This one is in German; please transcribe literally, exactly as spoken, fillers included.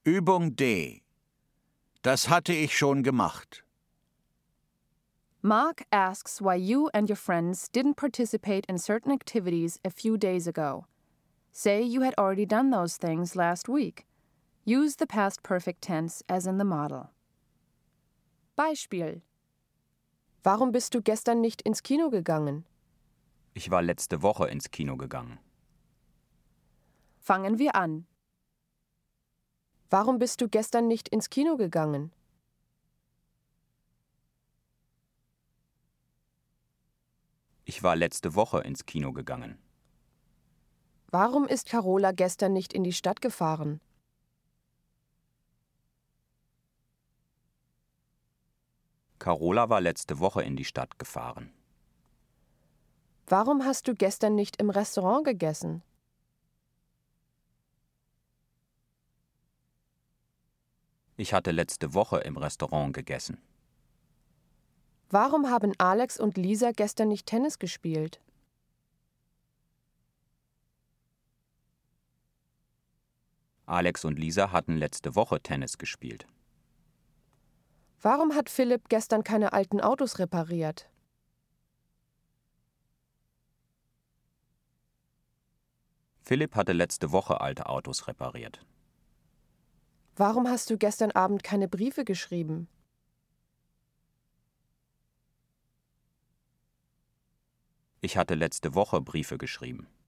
Übung D. Das hatte ich schon gemacht. Mark asks why you and your friends didn't participate in certain activities a few days ago. Say you had already done those things last week. Use the past perfect tense as in the model. Beispiel: Warum bist du gestern nicht ins Kino gegangen? Ich war letzte Woche ins Kino gegangen. Fangen wir an. Warum bist du gestern nicht ins Kino gegangen? Ich war letzte Woche ins Kino gegangen. Warum ist Carola gestern nicht in die Stadt gefahren? Carola war letzte Woche in die Stadt gefahren. Warum hast du gestern nicht im Restaurant gegessen? Ich hatte letzte Woche im Restaurant gegessen. Warum haben Alex und Lisa gestern nicht Tennis gespielt? Alex und Lisa hatten letzte Woche Tennis gespielt. Warum hat Philipp gestern keine alten Autos repariert? Philipp hatte letzte Woche alte Autos repariert. Warum hast du gestern Abend keine Briefe geschrieben? Ich hatte letzte Woche Briefe geschrieben.